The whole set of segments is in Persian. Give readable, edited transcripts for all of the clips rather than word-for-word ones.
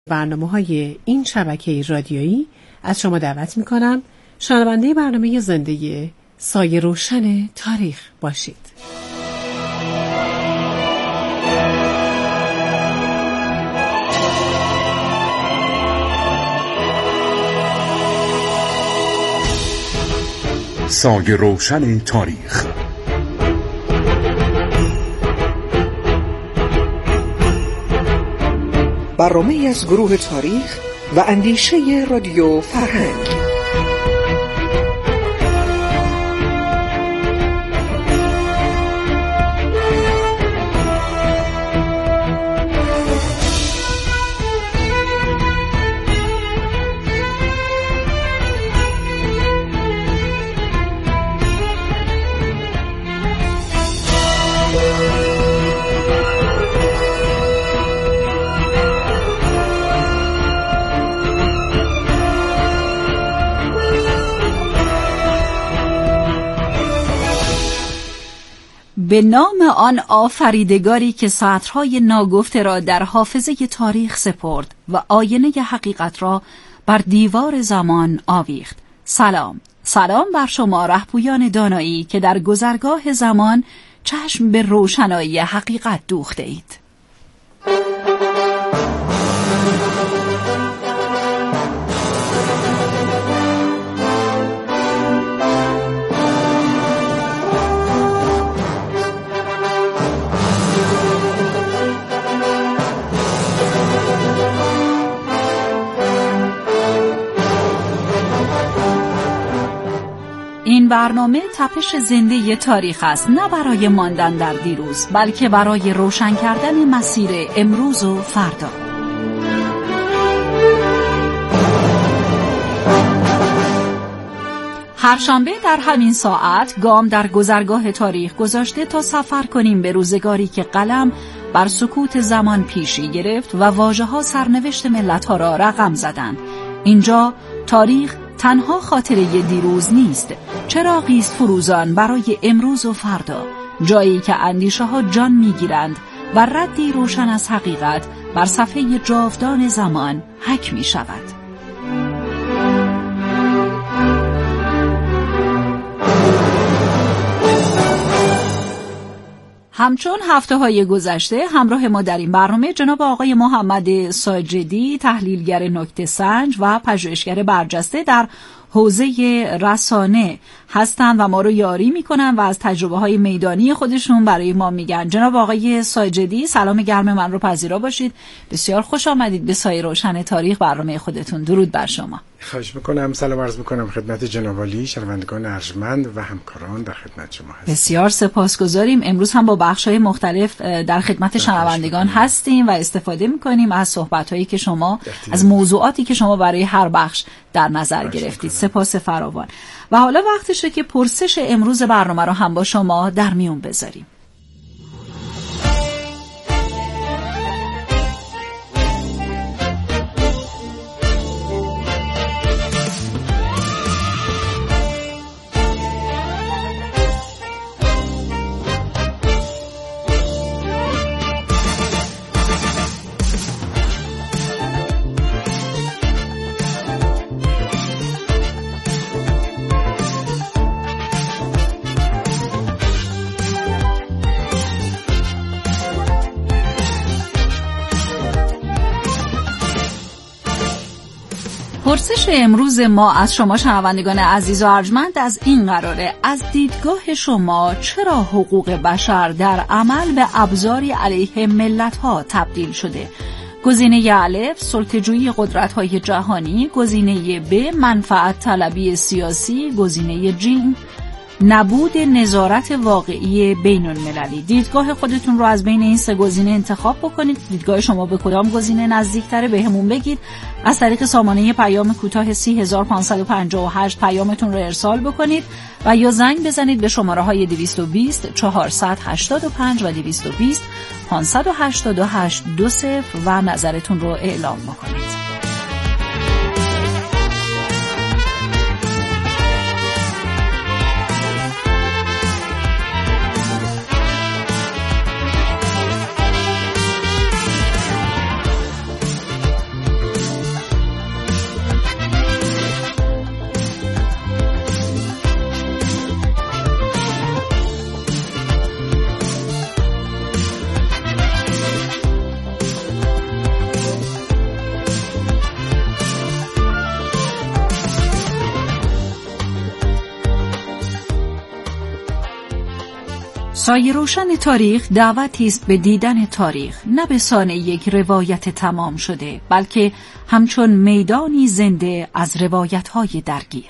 برنامه‌های این شبکه رادیویی از شما دعوت می‌کنم شنونده برنامه زنده سایه روشن تاریخ باشید. سایه روشن تاریخ. برنامه‌ای از گروه تاریخ و اندیشه رادیو فرهنگ. به نام آن آفریدگاری که سطرهای ناگفته را در حافظه تاریخ سپرد و آینه حقیقت را بر دیوار زمان آویخت. سلام بر شما رهپویان دانایی که در گذرگاه زمان چشم به روشنایی حقیقت دوخته اید. این برنامه تپش زنده تاریخ است، نه برای ماندن در دیروز، بلکه برای روشن کردن مسیر امروز و فردا. هر شنبه در همین ساعت گام در گذرگاه تاریخ گذاشته تا سفر کنیم به روزگاری که قلم بر سکوت زمان پیشی گرفت و واژه‌ها سرنوشت ملت‌ها را رقم زدند. اینجا تاریخ تنها خاطره دیروز نیست، چراغی است فروزان برای امروز و فردا، جایی که اندیشه ها جان میگیرند و ردی روشن از حقیقت بر صفحه جاودان زمان حک می شود. همچون هفته‌های گذشته همراه ما در این برنامه جناب آقای محمد ساجدی، تحلیلگر نکته سنج و پژوهشگر برجسته در حوزه رسانه هستند و ما رو یاری میکنن و از تجربه‌های میدانی خودشون برای ما میگن. جناب آقای ساجدی، سلام گرم من رو پذیرا باشید. بسیار خوش آمدید به سایه روشن تاریخ برنامه خودتون. درود بر شما. خواهش میکنم. سلام عرض میکنم خدمت جناب عالی، شنوندگان ارجمند و همکاران در خدمت شما هستیم. بسیار سپاسگزاریم. امروز هم با بخش‌های مختلف در خدمت شنوندگان هستیم و استفاده میکنیم از صحبت‌هایی که شما از موضوعاتی که شما برای هر بخش در نظر گرفتید. سپاس فراوان. و حالا وقتشه که پرسش امروز برنامه رو هم با شما در میون بذاریم. پرسش امروز ما از شما شنوندگان عزیز و ارجمند از این قراره: از دیدگاه شما چرا حقوق بشر در عمل به ابزاری علیه ملت‌ها تبدیل شده؟ گزینه الف سلطه‌جویی قدرت‌های جهانی، گزینه ب منفعت طلبی سیاسی، گزینه ج نبود نظارت واقعی بین المللی. دیدگاه خودتون رو از بین این سه گزینه انتخاب بکنید. دیدگاه شما به کدام گزینه نزدیک‌تره بهمون بگید. از طریق سامانه پیام کوتاه 30558 پیامتون رو ارسال بکنید و یا زنگ بزنید به شماره‌های 220 485 و 220 588 20 و نظرتون رو اعلام بکنید. سایه روشن تاریخ دعوتی است به دیدن تاریخ، نه به سان یک روایت تمام شده، بلکه همچون میدانی زنده از روایت‌های درگیر.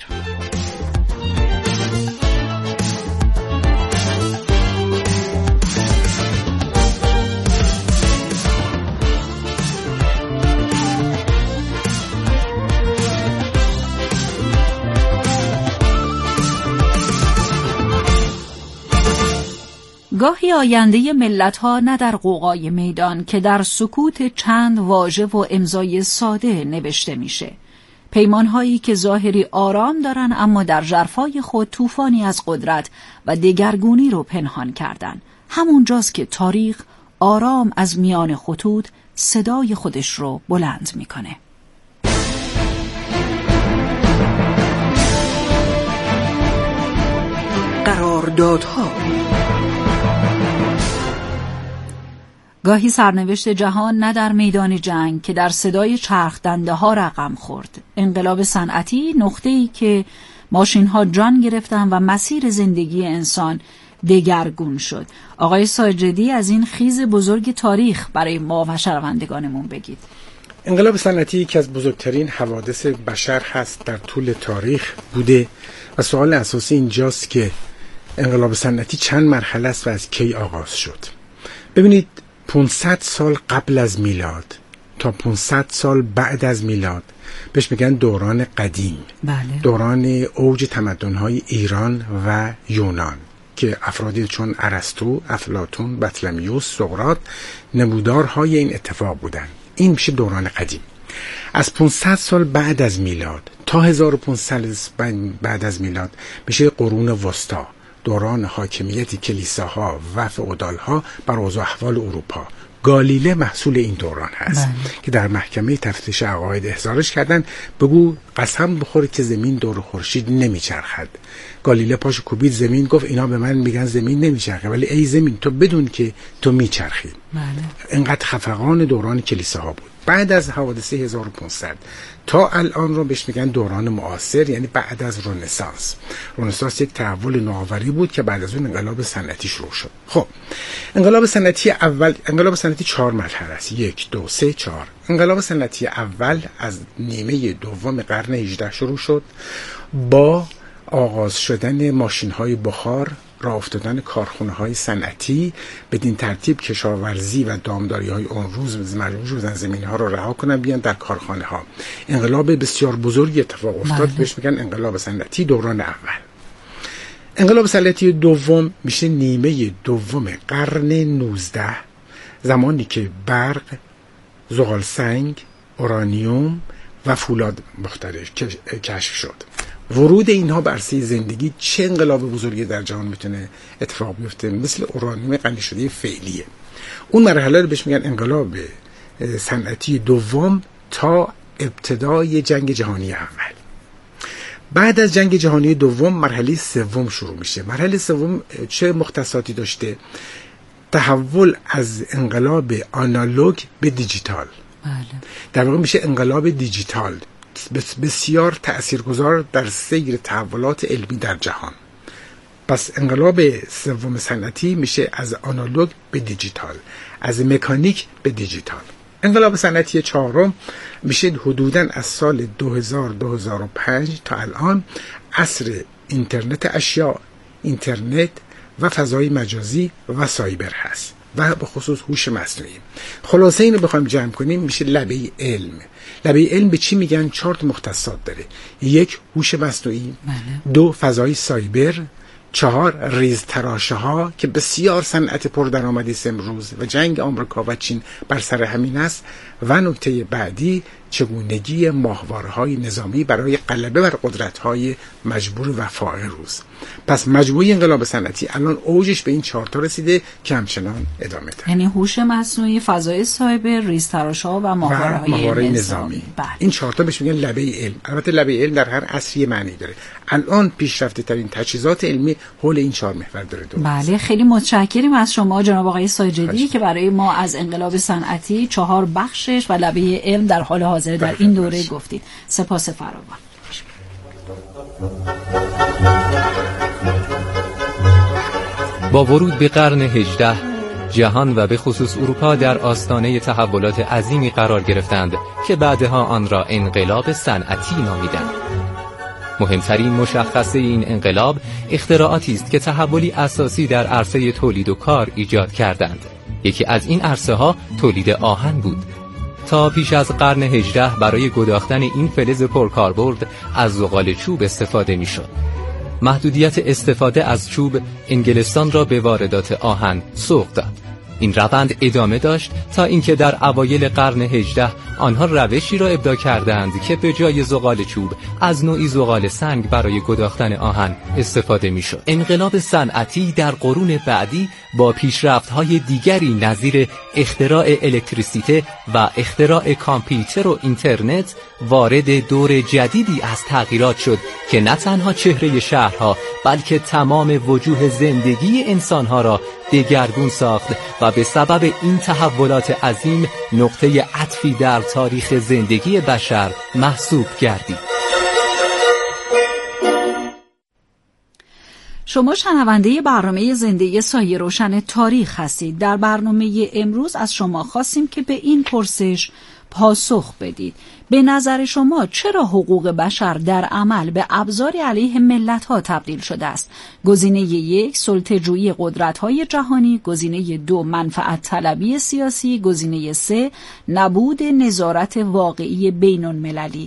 گاهی آینده ملت‌ها نه در غوغای میدان که در سکوت چند واژه و امضای ساده نوشته میشه. پیمان‌هایی که ظاهری آرام دارن اما در ژرفای خود طوفانی از قدرت و دگرگونی رو پنهان کردن. همونجاست که تاریخ آرام از میان خطوط صدای خودش رو بلند میکنه. قراردادها. گاهی سرنوشت جهان نه در میدان جنگ که در صدای چرخ دنده ها رقم خورد. انقلاب صنعتی نقطه‌ای که ماشین ها جان گرفتن و مسیر زندگی انسان دگرگون شد. آقای ساجدی از این خیز بزرگ تاریخ برای ما و شنوندگانمون بگید. انقلاب صنعتی یکی از بزرگترین حوادث بشر هست در طول تاریخ بوده و سوال اساسی اینجاست که انقلاب صنعتی چند مرحله است و از کی آغاز شد. ببینید 500 سال قبل از میلاد تا 500 سال بعد از میلاد بهش میگن دوران قدیم. بله. دوران اوج تمدن‌های ایران و یونان که افرادی چون ارسطو، افلاطون، بطلمیوس، سقراط نمودارهای این اتفاق بودن. این میشه دوران قدیم. از 500 سال بعد از میلاد تا 1500 بعد از میلاد میشه قرون وسطا، دوران حاکمیت کلیساها و فئودالها بر اوضاع احوال اروپا. گالیله محصول این دوران هست که در محکمه تفتیش عقاید احضارش کردن، بگو قسم بخور که زمین دور خورشید نمیچرخد. گالیله پاش کوبید زمین، گفت اینا به من میگن زمین نمیچرخه، ولی ای زمین تو بدون که تو میچرخی. اینقدر خفقان دوران کلیساها بود. بعد از حوادث 1500 تا الان رو بهش میگن دوران معاصر، یعنی بعد از رنسانس. رنسانس یک تحول نوآوری بود که بعد از اون انقلاب صنعتی شروع شد. خب انقلاب صنعتی 4 مرحله است. 1 2 3 4. انقلاب صنعتی اول از نیمه دوم قرن 18 شروع شد با آغاز شدن ماشین‌های بخار، راه افتادن کارخانه‌های صنعتی. بدین ترتیب کشاورزی و دامداری‌های اون روز مجبور شدن زمین‌ها رو رها کنن بیان در کارخانه‌ها. انقلاب بسیار بزرگی اتفاق افتاد. بهش میگن انقلاب صنعتی دوران اول. انقلاب صنعتی دوم میشه نیمه دوم قرن 19، زمانی که برق، زغال سنگ، اورانیوم و فولاد مختلف کشف شد. ورود اینها بر عرصه زندگی چه انقلاب بزرگی در جهان میتونه اتفاق بیفته، مثل اورانیوم غنی شده فعلیه. اون مرحله رو بهش میگن انقلاب صنعتی دوم تا ابتدای جنگ جهانی اول. بعد از جنگ جهانی دوم مرحله سوم شروع میشه. مرحله سوم چه مختصاتی داشته؟ تحول از انقلاب آنالوگ به دیجیتال. در واقع میشه انقلاب دیجیتال، بسیار تأثیرگذار در سیر تحولات علمی در جهان. پس انقلاب سوم صنعتی میشه از آنالوگ به دیجیتال، از مکانیک به دیجیتال. انقلاب صنعتی چهارم میشه حدوداً از سال 2000-2005 تا الان عصر اینترنت اشیاء، اینترنت و فضای مجازی و سایبر هست و به خصوص هوش مصنوعی. خلاصه اینو بخوایم جمع کنیم میشه لبه علم. لبه علم به چی میگن؟ 4 مختصات داره. 1 هوش مصنوعی، 2 فضای سایبر، 4 ریزتراشه ها که بسیار صنعت پردرآمدی است امروز و جنگ آمریکا و چین بر سر همین است، و نکته بعدی چگونگی ماهواره‌های نظامی برای غلبه بر قدرت‌های مجبور و فائق روز. پس مجموعه انقلاب صنعتی الان اوجش به این 4 تا رسیده که همچنان ادامه داره. یعنی هوش مصنوعی، فضای سایبر، ریزتراش‌ها و ماهواره‌های نظامی. این 4 تا بهش میگن لبه علم. البته لبه علم در هر عصری معنی داره. الان پیشرفته ترین تجهیزات علمی حول این 4 محور داره. بله، خیلی متشکریم از شما جناب آقای ساجدی که برای ما از انقلاب صنعتی 4 بخشش و لبه علم در حال حاضر در این دوره گفتید. سپاس فراوان. با ورود به قرن 18 جهان و به خصوص اروپا در آستانه تحولات عظیمی قرار گرفتند که بعدها آن را انقلاب صنعتی نامیدند. مهمترین مشخصه این انقلاب اختراعاتی است که تحولی اساسی در عرصه تولید و کار ایجاد کردند. یکی از این عرصه ها تولید آهن بود. تا پیش از قرن 18 برای گداختن این فلز پرکاربرد از زغال چوب استفاده می‌شد. محدودیت استفاده از چوب انگلستان را به واردات آهن سوق داد. این روند ادامه داشت تا اینکه در اوایل قرن 18 آنها روشی را ابداع کردند که به جای زغال چوب از نوعی زغال سنگ برای گداختن آهن استفاده می‌شد. انقلاب صنعتی در قرون بعدی با پیشرفت‌های دیگری نظیر اختراع الکتریسیته و اختراع کامپیوتر و اینترنت وارد دور جدیدی از تغییرات شد که نه تنها چهره شهرها بلکه تمام وجوه زندگی انسانها را دگرگون ساخت و به سبب این تحولات عظیم نقطه عطفی در تاریخ زندگی بشر محسوب گردید. شما شنونده برنامه زنده سایه روشن تاریخ هستید. در برنامه امروز از شما خواستیم که به این پرسش پاسخ بدید. به نظر شما چرا حقوق بشر در عمل به ابزاری علیه ملت‌ها تبدیل شده است؟ گزینه 1 سلطه‌جویی قدرت‌های جهانی، گزینه 2 منفعت طلبی سیاسی، گزینه 3 نبود نظارت واقعی بین‌المللی.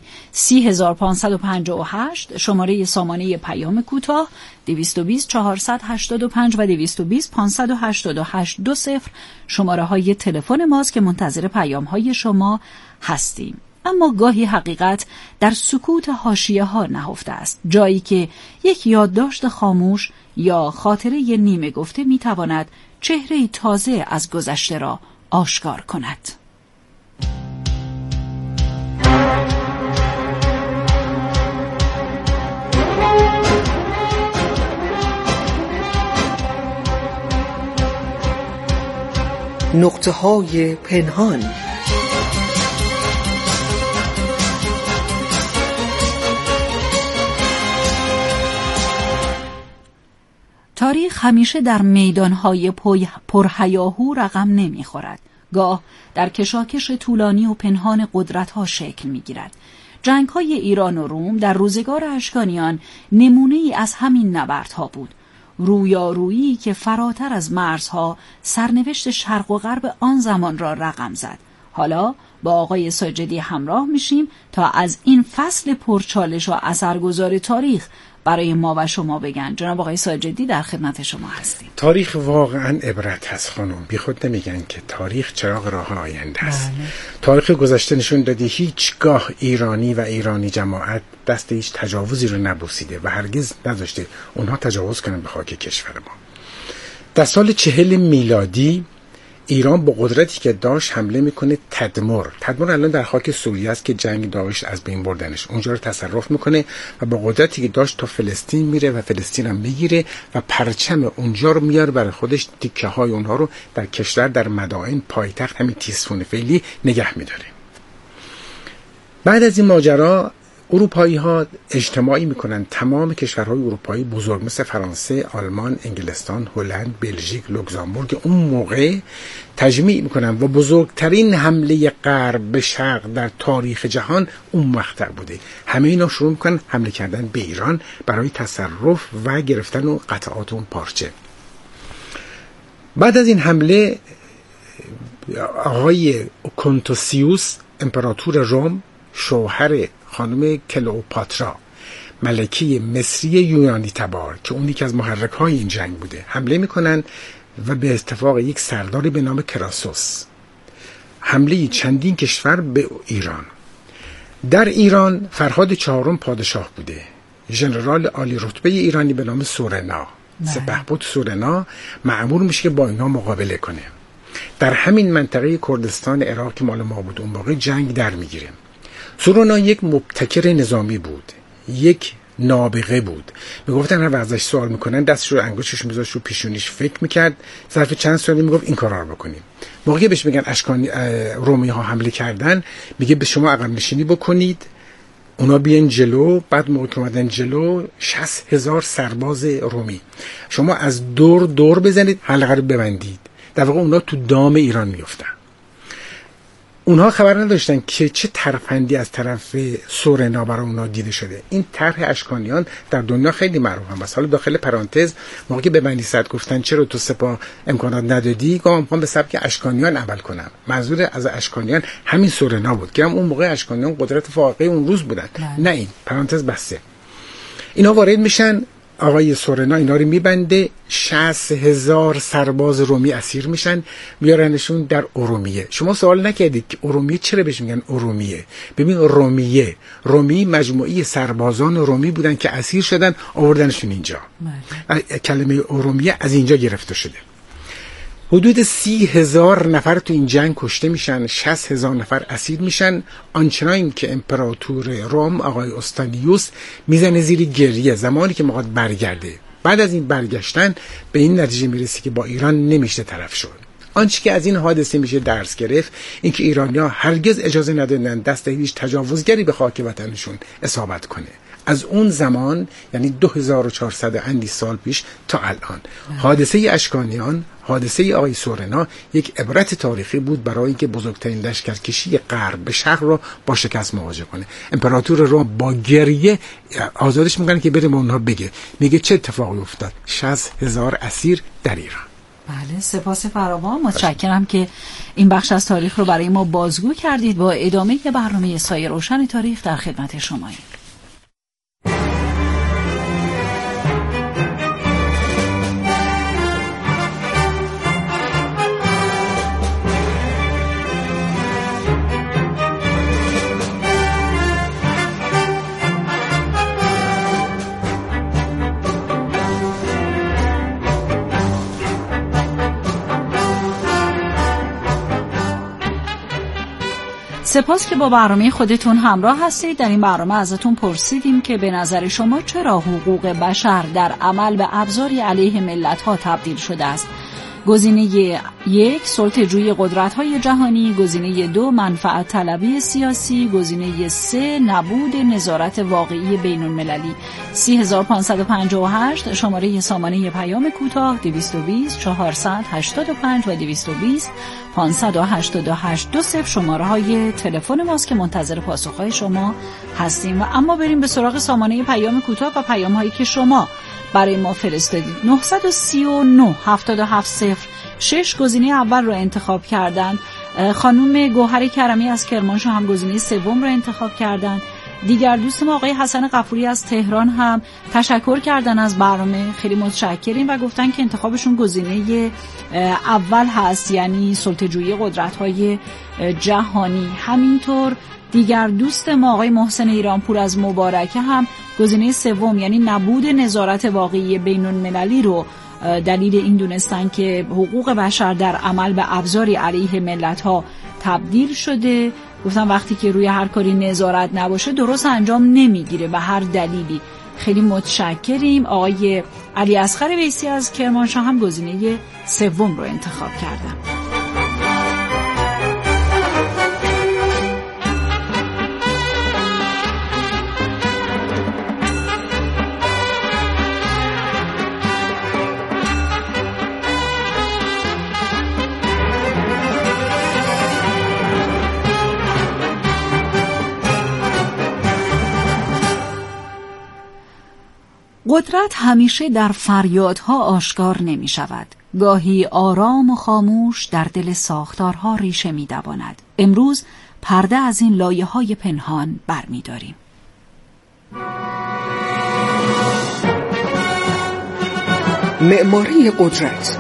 30558 شماره سامانه پیام کوتاه 220 485 و 220 588 20 شماره‌های تلفن ماست که منتظر پیام‌های شما هستیم. اما گاهی حقیقت در سکوت حاشیه‌ها نهفته است، جایی که یک یادداشت خاموش یا خاطره نیمه گفته می‌تواند چهره تازه از گذشته را آشکار کند. نقطه‌های پنهان. تاریخ همیشه در میدانهای پرهیاهو رقم نمیخورد. گاه در کشاکش طولانی و پنهان قدرتها شکل میگیرد. جنگ‌های ایران و روم در روزگار اشکانیان نمونه‌ای از همین نبردها بود. رویارویی که فراتر از مرزها سرنوشت شرق و غرب آن زمان را رقم زد. حالا با آقای ساجدی همراه میشیم تا از این فصل پرچالش و اثرگذار تاریخ برای ما و شما بگن. جناب آقای ساجدی در خدمت شما هستیم. تاریخ واقعا عبرت هست خانم. بی خود نمیگن که تاریخ چراغ راه آینده است. تاریخ گذشته نشون داده هیچگاه ایرانی و ایرانی جماعت دست هیچ تجاوزی رو نبوسیده و هرگز نذاشته اونها تجاوز کنن به خاک کشور ما. در سال 40 میلادی ایران با قدرتی که داشت حمله میکنه تدمر الان در خاک سوریه است که جنگ داعش از بین بردنش، اونجا رو تصرف میکنه و با قدرتی که داشت تا فلسطین میره و فلسطین هم میگیره و پرچم اونجا رو میاره برای خودش، تیکه های اونها رو در کشور، در مدائن، پایتخت همین تیسفون فعلی نگه میداره. بعد از این ماجرا اروپایی ها اجتماعی میکنن، تمام کشورهای اروپایی بزرگ مثل فرانسه، آلمان، انگلستان، هلند، بلژیک، لوکزامبورگ اون موقع تجمیع میکنن و بزرگترین حمله غرب به شرق در تاریخ جهان اون مقطع بوده. همه اینا شروع میکنن حمله کردن به ایران برای تصرف و گرفتن و قطعات اون پارچه. بعد از این حمله آقای کنتوسیوس امپراتور روم، شوهر خانم کلئوپاترا ملکه مصری یونانی تبار که اون یکی از محرک‌های این جنگ بوده، حمله میکنن و به اتفاق یک سرداری به نام کراسوس حمله چندین کشور به ایران. در ایران فرهاد چهارم پادشاه بوده، ژنرال عالی رتبه ایرانی به نام سورنا، سپهبد سورنا مأمور میشه که با اینا مقابله کنه. در همین منطقه کردستان عراق که مال ما بود اون موقع جنگ در میگیره. سورنا یک مبتکر نظامی بود، یک نابغه بود. میگفتن هر ازش سوال میکنن دستش رو انگشتش میذاشت رو پیشونیش فکر میکرد، ظرف چند ثانیه میگفت این کارا رو بکنیم. موقعی بهش میگن اشکانی رومی ها حمله کردن، میگه به شما عقب نشینی بکنید، اونا بیان جلو. بعد موقع که اومدن جلو 60,000 سرباز رومی، شما از دور بزنید حلقه رو ببندید، در واقع اونا تو دام ایران میافتن. اونها خبر نداشتن که چه ترفندی از طرف سورنا برای اونها دیده شده. این طرح اشکانیان در دنیا خیلی معروف هم. حالا داخل پرانتز موقعی که به بنی صدر گفتن چرا تو سپاه امکانات ندادی، گفتم میخوام به سبک اشکانیان عمل کنم. منظور از اشکانیان همین سورنا بود که هم اون موقع اشکانیان قدرت فائقه اون روز بودن. نه این پرانتز بسته. اینا وارد میشن، آقای سورنا اینا رو میبنده، 60,000 سرباز رومی اسیر میشن، میارنشون در ارومیه. شما سوال نکردید که ارومیه چرا بهش میگن ارومیه؟ ببین رومی مجموعه سربازان رومی بودن که اسیر شدن، آوردنشون اینجا. کلمه ارومیه از اینجا گرفته شده. حدود 30,000 نفر تو این جنگ کشته میشن، 60,000 نفر اسیر میشن. آنچنان که امپراتور روم آقای اوستانیوس میزنه زیر گریه زمانی که میخواد برگرده. بعد از این برگشتن به این نتیجه میرسه که با ایران نمیشه طرف شد. آنچه که از این حادثه میشه درس گرفت این که ایرانی‌ها هرگز اجازه ندادن دست هیچ تجاوزگری به خاک وطنشون اصابت کنه. از اون زمان یعنی 2400 اندی سال پیش تا الان حادثه اشکانیان، حادثه آقای سورنا یک عبرت تاریخی بود برای اینکه بزرگترین لشکرکشی غرب به شرق رو با شکست مواجه کنه. امپراتور روم با گریه آزادش میکنه که بریم اونها بگه، میگه چه اتفاقی افتاد؟ 60,000 اسیر در ایران. بله، سپاس فراوان. متشکرم که این بخش از تاریخ رو برای ما بازگو کردید. با ادامه برنامه سایه روشن تاریخ در خدمت شماییم. سپاس که با برنامه خودتون همراه هستید. در این برنامه ازتون پرسیدیم که به نظر شما چرا حقوق بشر در عمل به ابزاری علیه ملت‌ها تبدیل شده است؟ گزینه 1 سلطه‌جویی قدرت‌های جهانی، گزینه 2 منفعت طلبی سیاسی، گزینه 3 نبود نظارت واقعی بین‌المللی. 30558 شماره سامانه پیام کوتاه 220 485 و 220 588 20 شماره‌های تلفن ماست که منتظر پاسخ‌های شما هستیم. و اما بریم به سراغ سامانه پیام کوتاه و پیام‌هایی که شما برای ما فرستادید. 939 7706 گزینه اول رو انتخاب کردن. خانم گوهر کرمی از کرمانشاه هم گزینه سوم رو انتخاب کردن. دیگر دوست ما آقای حسن غفوری از تهران هم تشکر کردن از برنامه، خیلی متشکریم و گفتن که انتخابشون گزینه اول هست، یعنی سلطه‌جویی قدرت‌های جهانی. همینطور دیگر دوست ما آقای محسن ایرانپور از مبارکه هم گزینه سوم یعنی نبود نظارت واقعی بین‌المللی رو دلیل این دونستن که حقوق بشر در عمل به ابزاری علیه ملت‌ها تبدیل شده. گفتم وقتی که روی هر کاری نظارت نباشه درست انجام نمیگیره به هر دلیلی. خیلی متشکریم. آقای علی اصغر ویسی از کرمانشاه هم گزینه سوم رو انتخاب کردن. قدرت همیشه در فریادها آشکار نمی شود. گاهی آرام و خاموش در دل ساختارها ریشه می دواند. امروز پرده از این لایه‌های پنهان برمی داریم. معماری قدرت.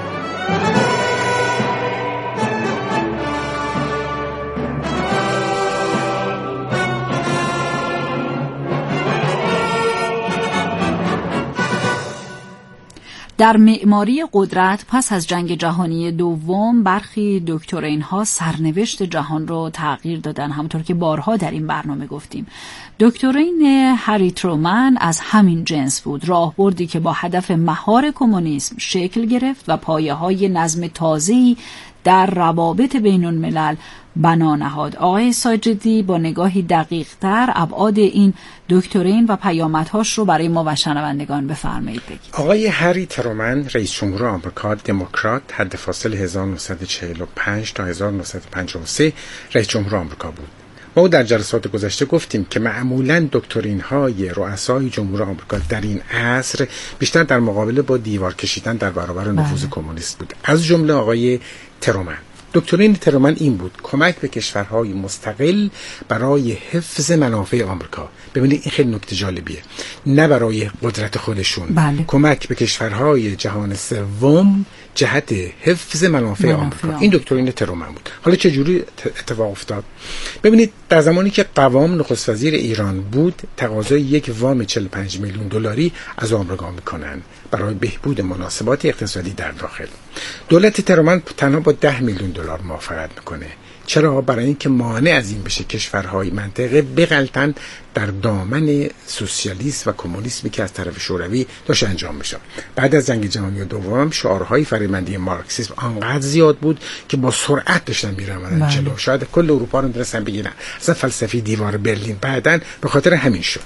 در معماری قدرت پس از جنگ جهانی دوم برخی دکترین‌ها سرنوشت جهان رو تغییر دادن، همونطور که بارها در این برنامه گفتیم. دکترین هری ترومن از همین جنس بود، راهبردی که با هدف مهار کمونیسم شکل گرفت و پایه‌های نظم تازه‌ای در روابط بین الملل بنا نهاد. آقای ساجدی با نگاهی دقیق‌تر ابعاد این دکترین و پیامدهاش رو برای ما و شنوندگان بفرمایید بگید. آقای هری ترومن رئیس جمهور آمریکا، دموکرات، حد فاصل 1945 تا 1953 رئیس جمهور آمریکا بود. ما در جلسات گذشته گفتیم که معمولاً دکترین‌های رؤسای جمهور آمریکا در این عصر بیشتر در مقابله با دیوار کشیدن در برابر نفوذ کمونیست بود. از جمله آقای ترومن. دکترین ترومن این بود: کمک به کشورهای مستقل برای حفظ منافع آمریکا. ببینید این خیلی نکته جالبیه، نه برای قدرت خودشون. کمک به کشورهای جهان سوم جهت حفظ منافع آمریکا. این دکترین ترومن بود. حالا چه جوری اتفاق افتاد؟ ببینید در زمانی که قوام نخست وزیر ایران بود، تقاضای یک وام 45 میلیون دلاری از آمریکا میکنن برای بهبود مناسبات اقتصادی در داخل. دولت ترومن تنها با 10 میلیون دلار موافقت میکنه. چرا؟ برای اینکه مانع از این بشه کشورهای منطقه بغلطن در دامن سوسیالیسم و کمونیسمی که از طرف شوروی داشت انجام میشه. بعد از جنگ جهانی دوم شعارهای فریبنده مارکسیسم آنقدر زیاد بود که با سرعت داشتن میرفتن جلو. شاید کل اروپا رو می‌تونستن بگیرن. اصلا فلسفه دیوار برلین بعداً به خاطر همین شد.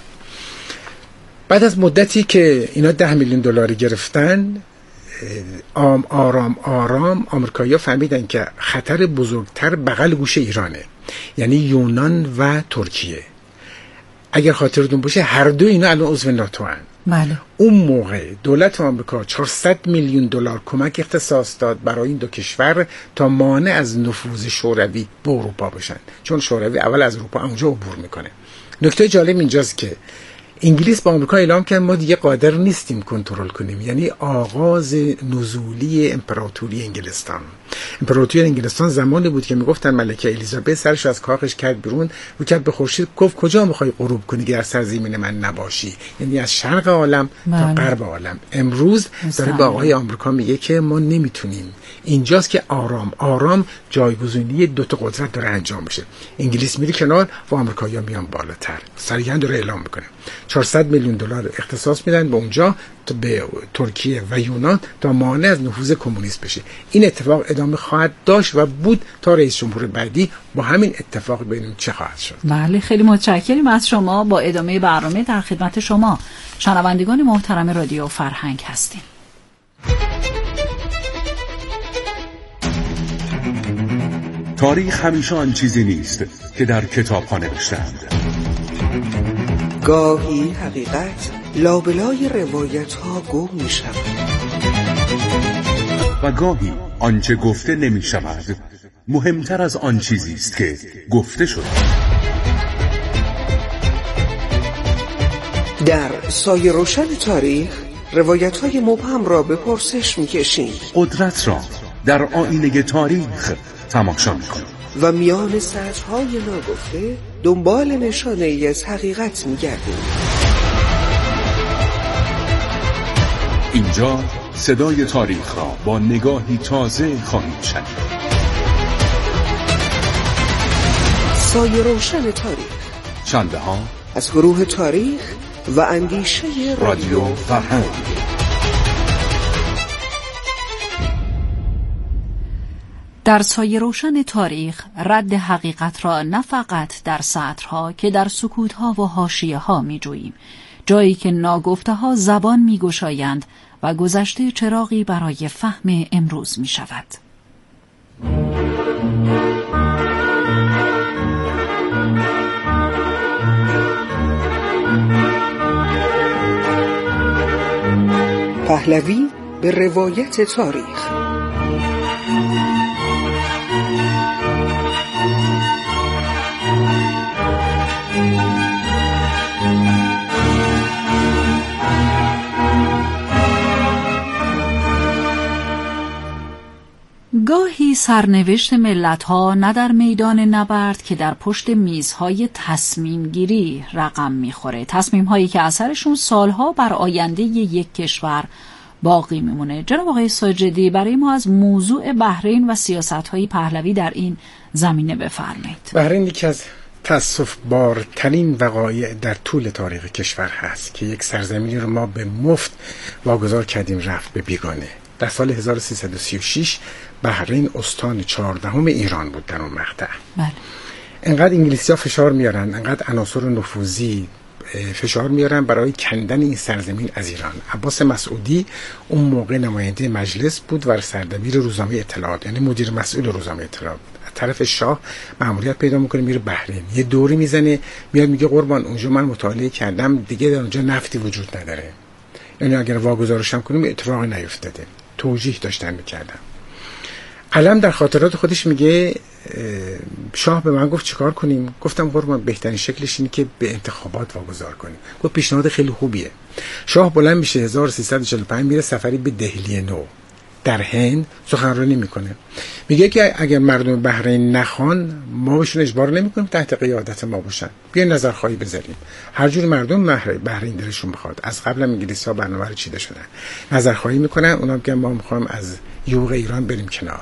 بعد از مدتی که اینا 10 میلیون دلاری گرفتن، آرام آمریکایی‌ها فهمیدن که خطر بزرگتر بغل گوش ایرانه، یعنی یونان و ترکیه. اگر خاطرتون باشه هر دو اینا الان عضو ناتو هستند. بله. اون موقع دولت آمریکا 400 میلیون دلار کمک اختصاص داد برای این دو کشور تا مانع از نفوذ شوروی به اروپا بشن، چون شوروی اول از اروپا اونجا عبور میکنه. نکته جالب اینجاست که انگلیس با آمریکا اعلام کرد ما دیگه قادر نیستیم کنترل کنیم، یعنی آغاز نزولی امپراتوری انگلستان. امپراتوری انگلستان زمانی بود که میگفتن ملکه الیزابت سرش از کاخش کرد بیرون، رو کرد به خورشید گفت کجا میخوای غروب کنی که در سرزمین من نباشی، یعنی از شرق عالم تا غرب عالم. امروز داره با آقای آمریکا میگه که ما نمیتونیم. اینجاست که آرام جایگزینی دو تا قدرت داره انجام میشه. انگلیس میره کنار و آمریکایی‌ها میان بالاتر. صریحا داره اعلام میکنه 400 میلیون دلار اختصاص میدن به اونجا، به ترکیه و یونان تا مانع از نفوذ کمونیست بشه. این اتفاق ادامه خواهد داشت و بود تا رئیس جمهور بعدی. با همین اتفاق ببینیم چه خواهد شد. بله، خیلی متشکریم از شما. با ادامه برنامه در خدمت شما شنوندگان محترم رادیو فرهنگ هستیم. تاریخ همیشه آن چیزی نیست که در کتاب‌ها نوشته‌اند. گاهی حقیقت لابلای روایت ها گم می شود و گاهی آنچه گفته نمی شود مهمتر از آن چیزی است که گفته شده. در سایه روشن تاریخ روایت های مبهم را به پرسش می کشیم، قدرت را در آینه تاریخ تماشا می کنیم و میان سطرهای ناگفته دنبال نشانه ای از حقیقت می گردیم. اینجا صدای تاریخ را با نگاهی تازه خواهید شنید. سایه روشن تاریخ، شنبه ها از گروه تاریخ و اندیشه رادیو فرهنگ. در سایه روشن تاریخ رد حقیقت را نه فقط در سطرها که در سکوتها و حاشیه‌ها می‌جوییم، جایی که ناگفته‌ها زبان می‌گشایند و گذشته چراغی برای فهم امروز می‌شود. پهلوی به روایت تاریخ. گاهی سرنوشت ملت‌ها نه در میدان نبرد که در پشت میزهای تصمیم گیری رقم می‌خوره، تصمیم‌هایی که اثرشون سالها بر آینده یک کشور باقی میمونه. جناب آقای ساجدی، برای ما از موضوع بحرین و سیاست‌های پهلوی در این زمینه بفرمایید. بحرین یکی از تأسف بارترین وقایع در طول تاریخ کشور هست که یک سرزمینی رو ما به مفت واگذار کردیم رفت به بیگانه. در سال 1336 بحرین استان 14 ایران بود در اون مقطع. بله. انقدر انگلیسی‌ها فشار میارن، انقدر عناصر نفوذی فشار میارن برای کندن این سرزمین از ایران. عباس مسعودی اون موقع نماینده مجلس بود و سردبیر روزنامه اطلاعات، یعنی مدیر مسئول روزنامه اطلاعات. از طرف شاه مأموریت پیدا میکنه، میره بحرین، یه دوری میزنه، میاد میگه قربان اونجا من مطالعه کردم دیگه در اونجا نفتی وجود نداره، یعنی اگر واگذارشم کنیم اتفاقی نیفتاده. توجیه داشتن میکردم. علم در خاطرات خودش میگه شاه به من گفت چیکار کنیم؟ گفتم قربان بهترین شکلش اینه که به انتخابات واگذار کنیم. گفت پیشنهاد خیلی خوبیه. شاه بلند میشه 1345 میره سفری به دهلی نو در هند سخنرانی میکنه. میگه که اگر مردم بحرین نخوان ما بهشون اجبار نمیکنیم تحت قیادت ما باشن، بیاین نظرخواهی بذاریم. هر جور مردم بحرین دلشون بخواد. از قبل هم انگلیسی‌ها برنامه رو چیده شدن، نظرخواهی میکنن، اونا میگن ما میخوایم از حقوق ایران بریم کنار.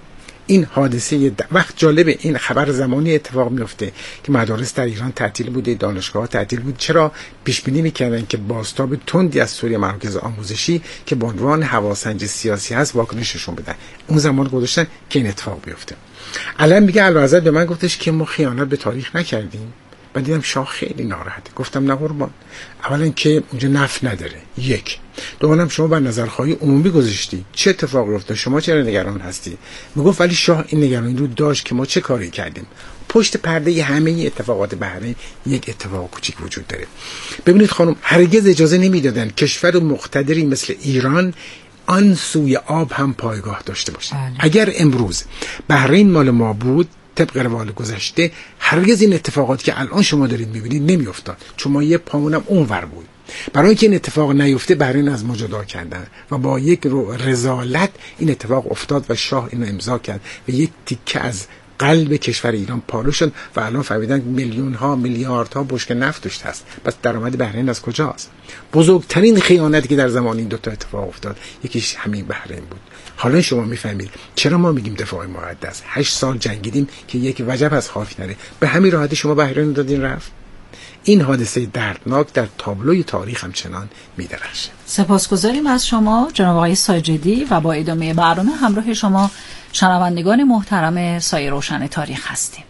این حادثه وقت جالبه، این خبر زمانی اتفاق میفته که مدارس در ایران تعطیل بوده، دانشگاه‌ها تعطیل بود. چرا؟ پیش بینی میکردن که بازتاب تندی از سوی مراکز آموزشی که به عنوان هواسنج سیاسی هست واکنششون بدن. اون زمان گذاشتن که این اتفاق بیفته. علم میگه اعلیحضرت به من گفتش که ما خیانت به تاریخ نکردیم. بعد دیدم شاه خیلی ناراحته. گفتم نه قربان، اولا که اونجا نفت نداره، یک. دوماً شما بر نظرخواهی عمومی گذاشتی، چه اتفاقی افتاد؟ شما چرا نگران هستی؟ میگفت ولی شاه این نگرانی رو داشت که ما چه کاری کردیم. پشت پرده همه اتفاقات بحرین یک اتفاق کوچیک وجود داره. ببینید خانم، هرگز اجازه نمیدادن کشور مقتدری مثل ایران آن سوی آب هم پایگاه داشته باشه. اگر امروز بحرین مال ما بود طبق روال گذشته، هرگز این اتفاقاتی که الان شما دارید میبینید نمیافتاد، چون ما یه پامونم اونور بود. برای اینکه این اتفاق نیفته بحرین از ما جدا کردن و با یک رذالت این اتفاق افتاد و شاه اینو امضا کرد و یک تیکه از قلب کشور ایران پاره شد و الان فهمیدن میلیون ها میلیاردها بشکه نفت توش هست. پس درآمد بحرین از کجاست؟ بزرگترین خیانتی که در زمان این دوتا اتفاق افتاد یکیش همین بحرین بود. حالا شما میفهمید چرا ما میگیم دفاع مقدس. 8 سال جنگیدیم که یک وجب از خاک نره. به همین راحتی شما بحرین رو دادین رفت. این حادثه دردناک در تابلوی تاریخ همچنان میدرخشه. سپاسگزاریم از شما جناب آقای ساجدی و با ادامه برنامه همراه شما شنوندگان محترم سایه روشن تاریخ هستیم.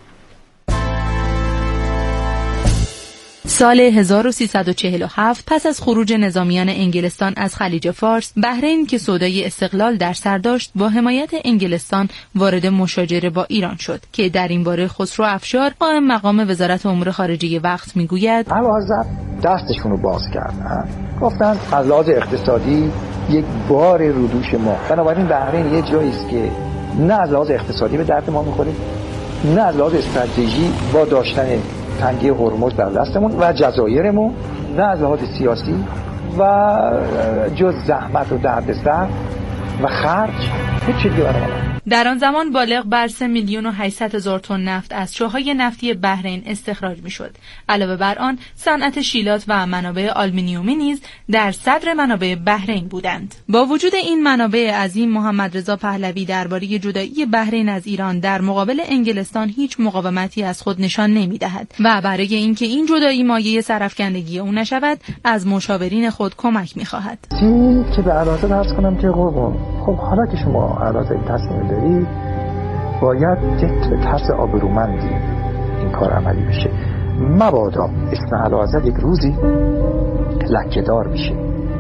سال 1347 پس از خروج نظامیان انگلستان از خلیج فارس، بحرین که سودای استقلال در سر داشت با حمایت انگلستان وارد مشاجره با ایران شد که در این باره خسرو افشار قائم مقام وزارت امور خارجه وقت میگوید اعلیحضرت دستشون رو باز کردن، گفتن از لحاظ اقتصادی یک بار رو دوش ما، بنابراین بحرین یه جایی است که نه از لحاظ اقتصادی به درد ما میخوره، نه از لحاظ استراتژی با داشتن تنگی هرمز در دستمون و جزایرمون، نه از لحاظ سیاسی و جز زحمت و دردسر و خرج هیچ چیزی برای ما. در آن زمان بالغ بر 3,800,000 تن نفت از چاهای نفتی بحرین استخراج میشد. علاوه بر آن صنعت شیلات و منابع آلومینیومی نیز در صدر منابع بحرین بودند. با وجود این منابع عظیم، محمد رضا پهلوی درباره جدایی بحرین از ایران در مقابل انگلستان هیچ مقاومتی از خود نشان نمی‌دهد و برای اینکه این جدایی مایه سرافکندگی او نشود از مشاورین خود کمک می‌خواهد. این که به علاوه عرض کنم که قربان، خب حالا که شما علاوه تصمیم دارید باید یک طرز آبرومندی این کار عملی بشه. مبادا اسم اعلیحضرت یک روزی لکه‌دار بشه.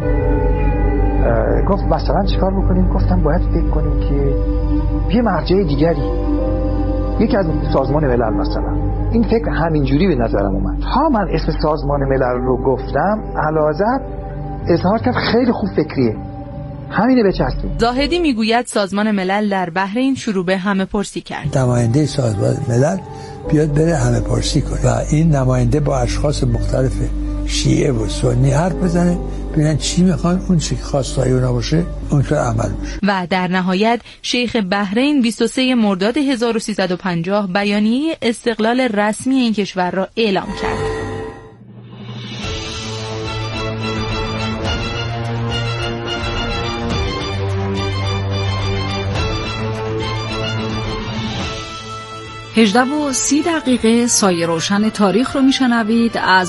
گفت مثلا چیکار بکنیم؟ گفتم باید فکر کنیم که یه مرجع دیگری، یکی از سازمان ملل مثلا. این فکر همینجوری به نظرم اومد. ها من اسم سازمان ملل رو گفتم، اعلیحضرت اظهار کرد خیلی خوب فکریه، همینه بچسبیم. زاهدی میگوید سازمان ملل در بحرین شروع به همه پرسی کرد. نماینده سازمان ملل بیاد بره همه پرسی کنه و این نماینده با اشخاص مختلف شیعه و سنی حرف بزنه، ببینن چی میخوان، اون چی که خواستای اونا باشه اونطور عمل بشه. و در نهایت شیخ بحرین 23 مرداد 1350 بیانیه استقلال رسمی این کشور را اعلام کرد. و 30 دقیقه سایه روشن تاریخ رو میشنوید از